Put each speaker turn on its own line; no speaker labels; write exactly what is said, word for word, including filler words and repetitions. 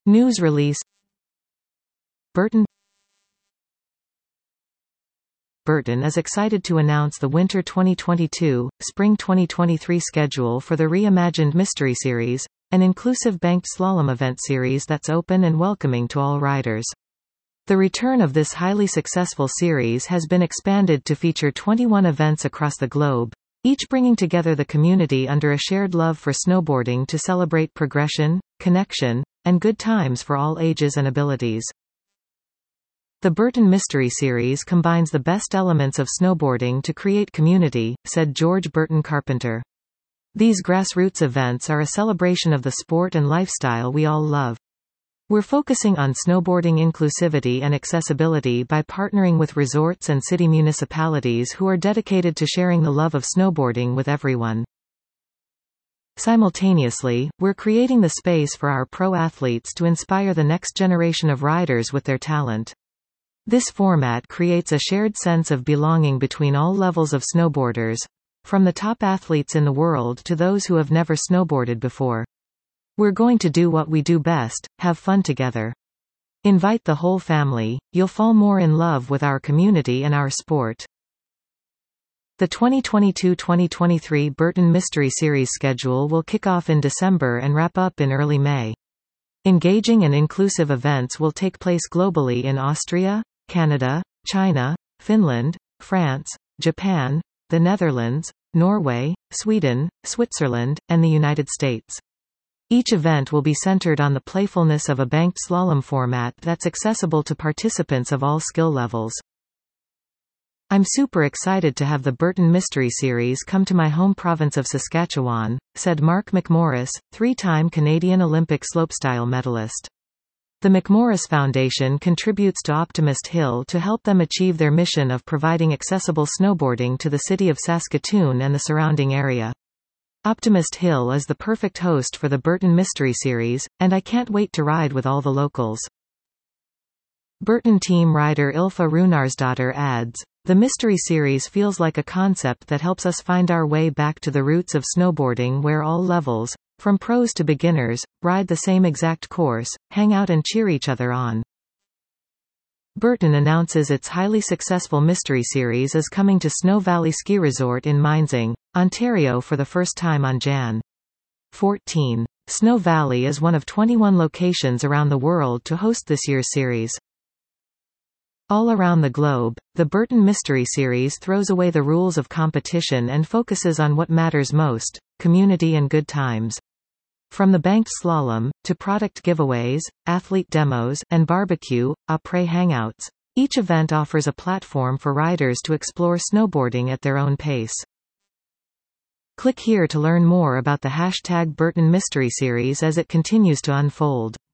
News release. Burton Burton is excited to announce the Winter twenty twenty-two, Spring twenty twenty-three schedule for the reimagined Mystery Series, an inclusive banked slalom event series that's open and welcoming to all riders. The return of this highly successful series has been expanded to feature twenty-one events across the globe, each bringing together the community under a shared love for snowboarding to celebrate progression, connection, and good times for all ages and abilities. The Burton Mystery Series combines the best elements of snowboarding to create community, said George Burton Carpenter. These grassroots events are a celebration of the sport and lifestyle we all love. We're focusing on snowboarding inclusivity and accessibility by partnering with resorts and city municipalities who are dedicated to sharing the love of snowboarding with everyone. Simultaneously, we're creating the space for our pro athletes to inspire the next generation of riders with their talent. This format creates a shared sense of belonging between all levels of snowboarders, from the top athletes in the world to those who have never snowboarded before. We're going to do what we do best, have fun together. Invite the whole family, you'll fall more in love with our community and our sport. The twenty twenty-two twenty twenty-three Burton Mystery Series schedule will kick off in December and wrap up in early May. Engaging and inclusive events will take place globally in Austria, Canada, China, Finland, France, Japan, the Netherlands, Norway, Sweden, Switzerland, and the United States. Each event will be centered on the playfulness of a banked slalom format that's accessible to participants of all skill levels. I'm super excited to have the Burton Mystery Series come to my home province of Saskatchewan, said Mark McMorris, three-time Canadian Olympic slopestyle medalist. The McMorris Foundation contributes to Optimist Hill to help them achieve their mission of providing accessible snowboarding to the city of Saskatoon and the surrounding area. Optimist Hill is the perfect host for the Burton Mystery Series, and I can't wait to ride with all the locals. Burton team rider Ilfa Runarsdottir adds, "The Mystery Series feels like a concept that helps us find our way back to the roots of snowboarding where all levels, from pros to beginners, ride the same exact course, hang out and cheer each other on." Burton announces its highly successful Mystery Series is coming to Snow Valley Ski Resort in Minesing, Ontario for the first time on January fourteenth. Snow Valley is one of twenty-one locations around the world to host this year's series. All around the globe, the Burton Mystery Series throws away the rules of competition and focuses on what matters most, community and good times. From the banked slalom, to product giveaways, athlete demos, and barbecue, après hangouts, each event offers a platform for riders to explore snowboarding at their own pace. Click here to learn more about the hashtag Burton Mystery Series as it continues to unfold.